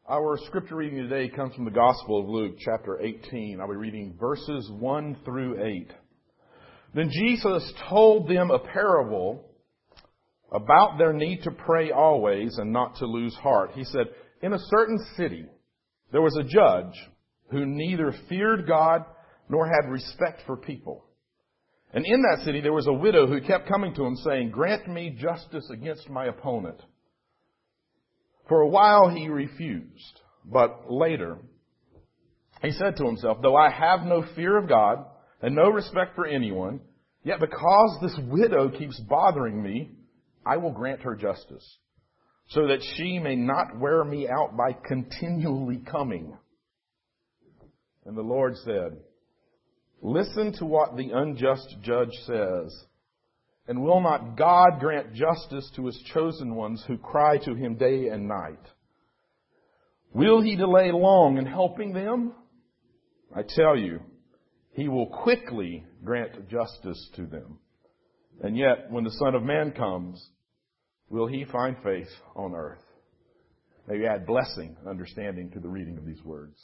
Our scripture reading today comes from the Gospel of Luke, chapter 18. I'll be reading verses 1 through 8. Then Jesus told them a parable about their need to pray always and not to lose heart. He said, in a certain city, there was a judge who neither feared God nor had respect for people. And in that city, there was a widow who kept coming to him saying, grant me justice against my opponent. For a while he refused, but later he said to himself, though I have no fear of God and no respect for anyone, yet because this widow keeps bothering me, I will grant her justice, so that she may not wear me out by continually coming. And the Lord said, listen to what the unjust judge says. And will not God grant justice to His chosen ones who cry to Him day and night? Will He delay long in helping them? I tell you, He will quickly grant justice to them. And yet, when the Son of Man comes, will He find faith on earth? May we add blessing, understanding to the reading of these words.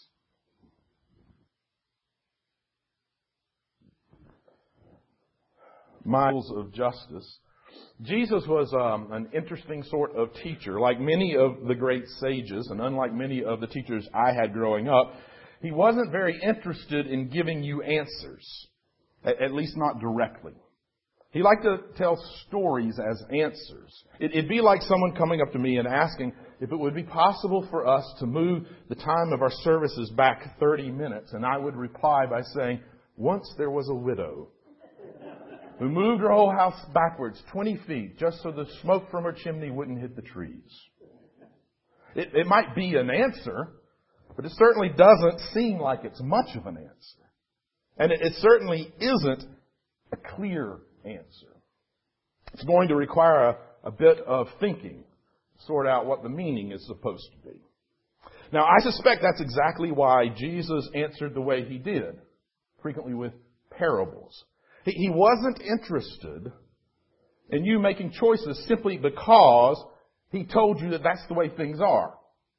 Miles of justice. Jesus was an interesting sort of teacher. Like many of the great sages, and unlike many of the teachers I had growing up, he wasn't very interested in giving you answers, at least not directly. He liked to tell stories as answers. It'd be like someone coming up to me and asking if it would be possible for us to move the time of our services back 30 minutes, and I would reply by saying, once there was a widow who moved her whole house backwards 20 feet just so the smoke from her chimney wouldn't hit the trees. It might be an answer, but it certainly doesn't seem like it's much of an answer. And it certainly isn't a clear answer. It's going to require a bit of thinking to sort out what the meaning is supposed to be. Now, I suspect that's exactly why Jesus answered the way He did, frequently with parables. He wasn't interested in you making choices simply because He told you that that's the way things are.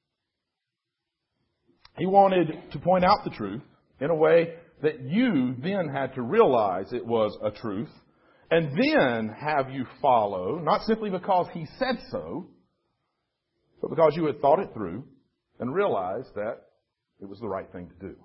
He wanted to point out the truth in a way that you then had to realize it was a truth and then have you follow, not simply because He said so, but because you had thought it through and realized that it was the right thing to do.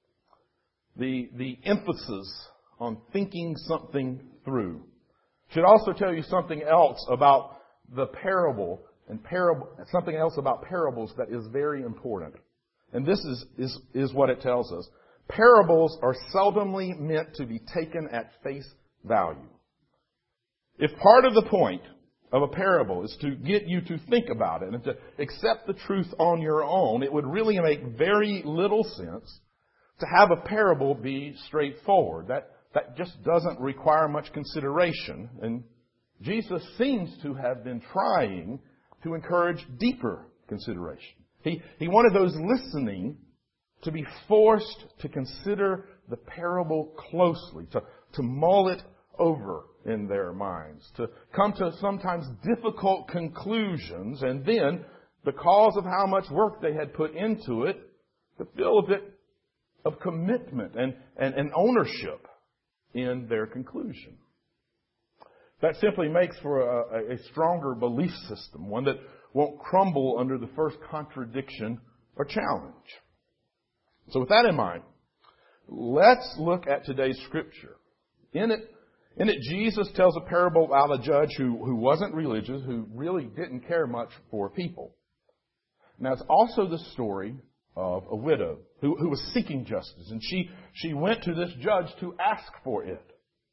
The emphasis on thinking something through should also tell you something else about the parable and something else about parables that is very important. And this is what it tells us. Parables are seldomly meant to be taken at face value. If part of the point of a parable is to get you to think about it and to accept the truth on your own, it would really make very little sense to have a parable be straightforward. That just doesn't require much consideration. And Jesus seems to have been trying to encourage deeper consideration. He wanted those listening to be forced to consider the parable closely, to mull it over in their minds, to come to sometimes difficult conclusions, and then, because of how much work they had put into it, to feel a bit of commitment and ownership in their conclusion. That simply makes for a stronger belief system, one that won't crumble under the first contradiction or challenge. So with that in mind, let's look at today's scripture. In it, Jesus tells a parable about a judge who wasn't religious, who really didn't care much for people. Now, it's also the story of a widow who was seeking justice, and she went to this judge to ask for it.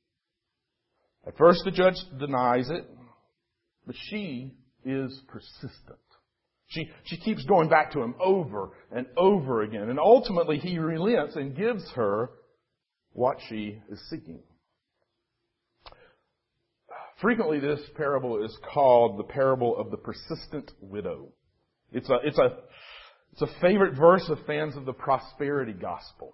At first the judge denies it, but she is persistent. She keeps going back to him over and over again, and ultimately he relents and gives her what she is seeking. Frequently this parable is called the parable of the persistent widow. It's a favorite verse of fans of the prosperity gospel.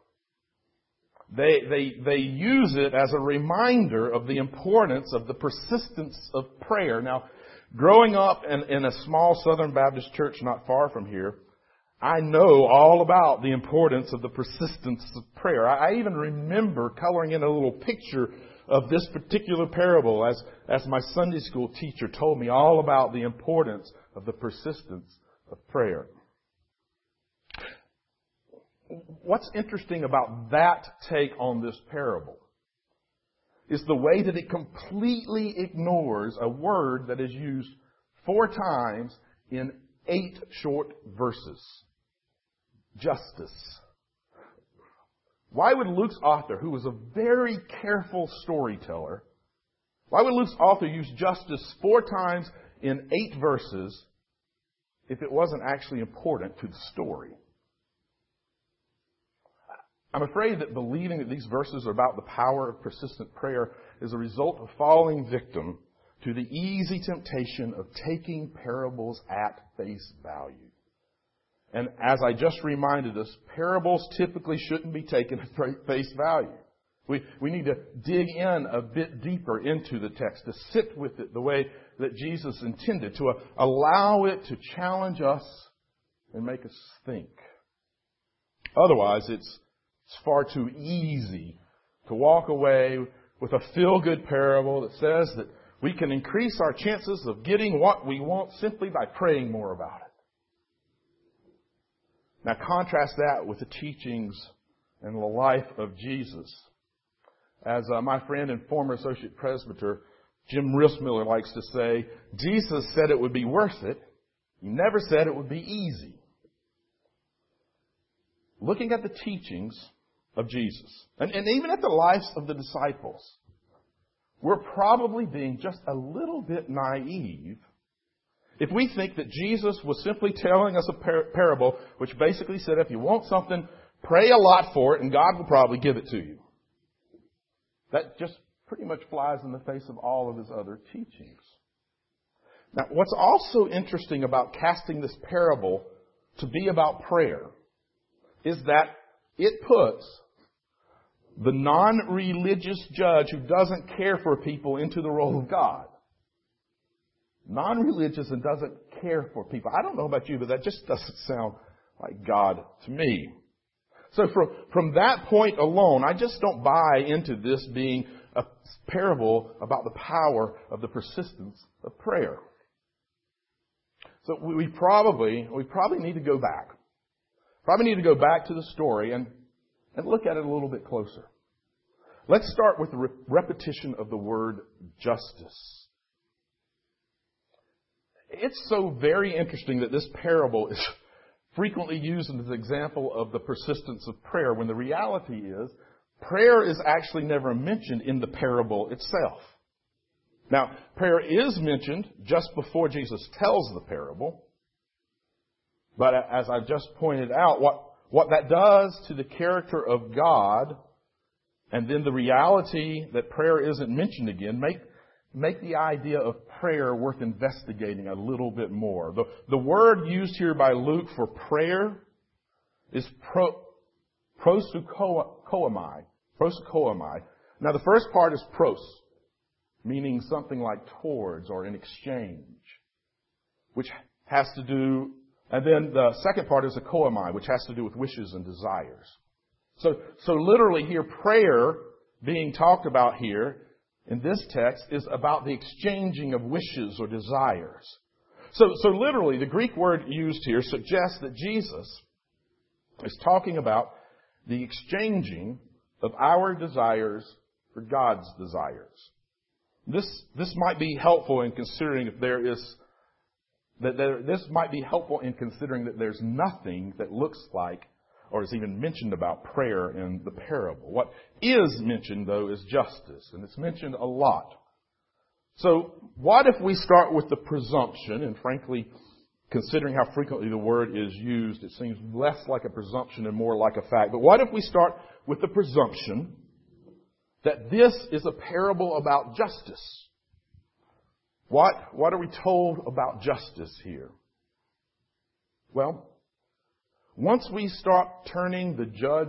They use it as a reminder of the importance of the persistence of prayer. Now, growing up in a small Southern Baptist church not far from here, I know all about the importance of the persistence of prayer. I even remember coloring in a little picture of this particular parable as my Sunday school teacher told me all about the importance of the persistence of prayer. What's interesting about that take on this parable is the way that it completely ignores a word that is used 4 times in 8 short verses. Justice. Why would Luke's author, who was a very careful storyteller, why would Luke's author use justice 4 times in 8 verses if it wasn't actually important to the story? I'm afraid that believing that these verses are about the power of persistent prayer is a result of falling victim to the easy temptation of taking parables at face value. And as I just reminded us, parables typically shouldn't be taken at face value. We need to dig in a bit deeper into the text, to sit with it the way that Jesus intended, to allow it to challenge us and make us think. Otherwise, it's far too easy to walk away with a feel-good parable that says that we can increase our chances of getting what we want simply by praying more about it. Now contrast that with the teachings and the life of Jesus. As my friend and former associate presbyter Jim Rissmiller likes to say, Jesus said it would be worth it. He never said it would be easy. Looking at the teachings of Jesus, and even at the lives of the disciples, we're probably being just a little bit naive if we think that Jesus was simply telling us a parable which basically said if you want something, pray a lot for it and God will probably give it to you. That just pretty much flies in the face of all of his other teachings. Now, what's also interesting about casting this parable to be about prayer is that it puts the non-religious judge who doesn't care for people into the role of God. Non-religious and doesn't care for people. I don't know about you, but that just doesn't sound like God to me. So from that point alone, I just don't buy into this being a parable about the power of the persistence of prayer. So we probably need to go back. Probably need to go back to the story and look at it a little bit closer. Let's start with the repetition of the word justice. It's so very interesting that this parable is frequently used as an example of the persistence of prayer, when the reality is prayer is actually never mentioned in the parable itself. Now, prayer is mentioned just before Jesus tells the parable. But as I've just pointed out, what that does to the character of God, and then the reality that prayer isn't mentioned again, make the idea of prayer worth investigating a little bit more. The word used here by Luke for prayer is prosukoamai. Prosukoamai. Now the first part is pros, meaning something like towards or in exchange, which has to do, and then the second part is akoamai, which has to do with wishes and desires. So literally here, prayer being talked about here in this text is about the exchanging of wishes or desires. So literally, the Greek word used here suggests that Jesus is talking about the exchanging of our desires for God's desires. This might be helpful in considering if there is this might be helpful in considering that there's nothing that looks like or is even mentioned about prayer in the parable. What is mentioned, though, is justice, and it's mentioned a lot. So what if we start with the presumption, and frankly, considering how frequently the word is used, it seems less like a presumption and more like a fact. But what if we start with the presumption that this is a parable about justice? What are we told about justice here? Well, once we start turning the judge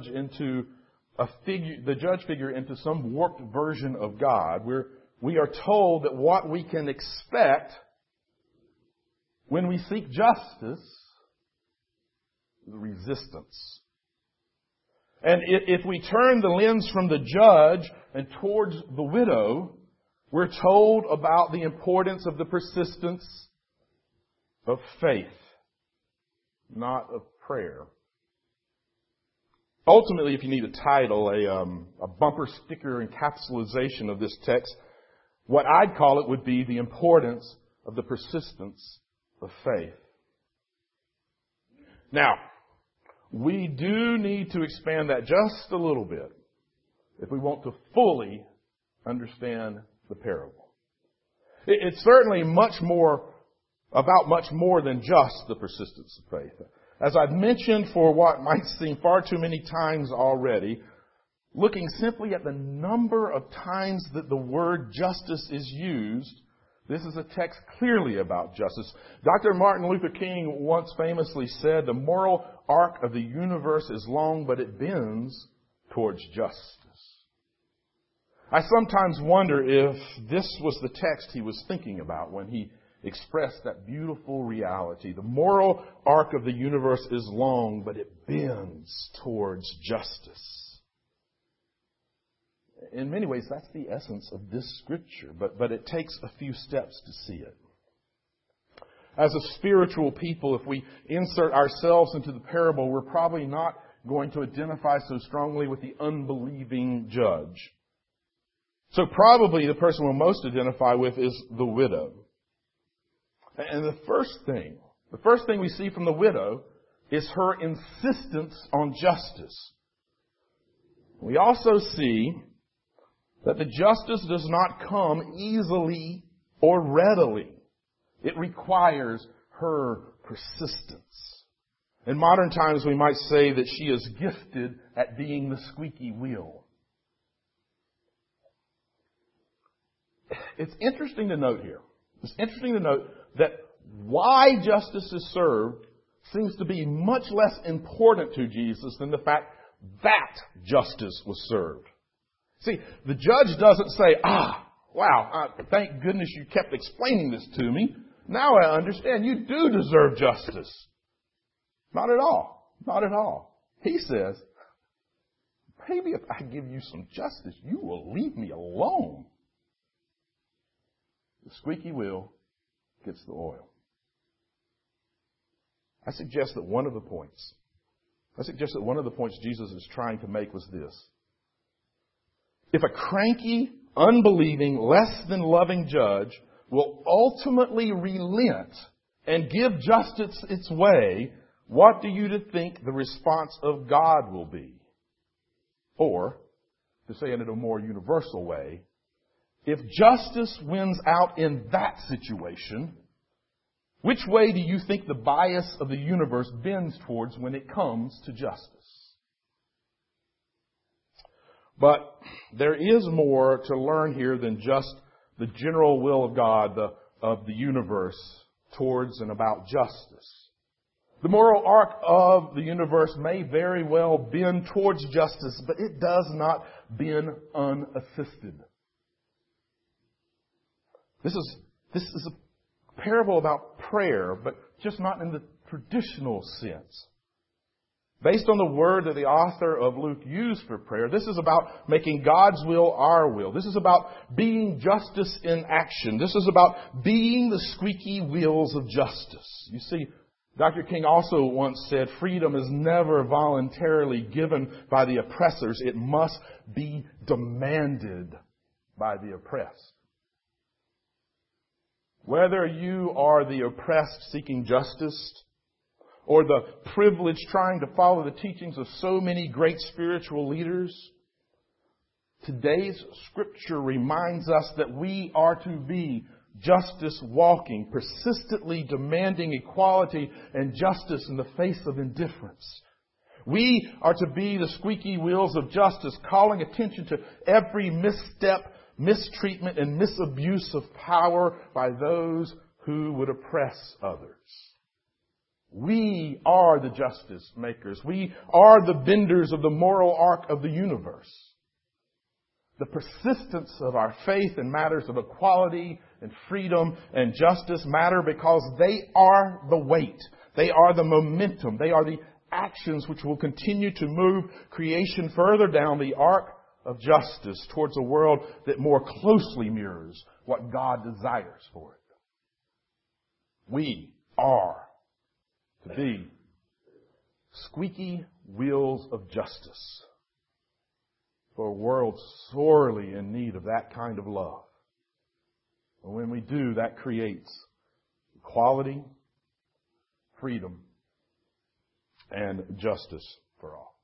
figure into some warped version of God, we are told that what we can expect when we seek justice the resistance. And if we turn the lens from the judge and towards the widow, we're told about the importance of the persistence of faith, not of prayer. Ultimately, if you need a title, a bumper sticker encapsulation of this text, what I'd call it would be the importance of the persistence of faith. Now, we do need to expand that just a little bit if we want to fully understand the parable. It's certainly much more than just the persistence of faith. As I've mentioned for what might seem far too many times already, looking simply at the number of times that the word justice is used, this is a text clearly about justice. Dr. Martin Luther King once famously said, "The moral arc of the universe is long, but it bends towards justice." I sometimes wonder if this was the text he was thinking about when he expressed that beautiful reality. The moral arc of the universe is long, but it bends towards justice. In many ways, that's the essence of this scripture, but it takes a few steps to see it. As a spiritual people, if we insert ourselves into the parable, we're probably not going to identify so strongly with the unbelieving judge. So probably the person we'll most identify with is the widow. And the first thing we see from the widow is her insistence on justice. We also see that the justice does not come easily or readily. It requires her persistence. In modern times, we might say that she is gifted at being the squeaky wheel. It's interesting to note here. That why justice is served seems to be much less important to Jesus than the fact that justice was served. See, the judge doesn't say, wow, thank goodness you kept explaining this to me. Now I understand you do deserve justice. Not at all. Not at all. He says, maybe if I give you some justice, you will leave me alone. The squeaky wheel gets the oil. I suggest that one of the points Jesus is trying to make was this. If a cranky, unbelieving, less than loving judge will ultimately relent and give justice its way, what do you think the response of God will be? Or, to say it in a more universal way, if justice wins out in that situation, which way do you think the bias of the universe bends towards when it comes to justice? But there is more to learn here than just the general will of God, of the universe, towards and about justice. The moral arc of the universe may very well bend towards justice, but it does not bend unassisted. This is a parable about prayer, but just not in the traditional sense. Based on the word that the author of Luke used for prayer, this is about making God's will our will. This is about being justice in action. This is about being the squeaky wheels of justice. You see, Dr. King also once said, freedom is never voluntarily given by the oppressors. It must be demanded by the oppressed. Whether you are the oppressed seeking justice, or the privileged trying to follow the teachings of so many great spiritual leaders, today's scripture reminds us that we are to be justice walking, persistently demanding equality and justice in the face of indifference. We are to be the squeaky wheels of justice, calling attention to every misstep, mistreatment, and misabuse of power by those who would oppress others. We are the justice makers. We are the benders of the moral arc of the universe. The persistence of our faith in matters of equality and freedom and justice matter because they are the weight. They are the momentum. They are the actions which will continue to move creation further down the arc of justice towards a world that more closely mirrors what God desires for it. We are to be squeaky wheels of justice for a world sorely in need of that kind of love. And when we do, that creates equality, freedom, and justice for all.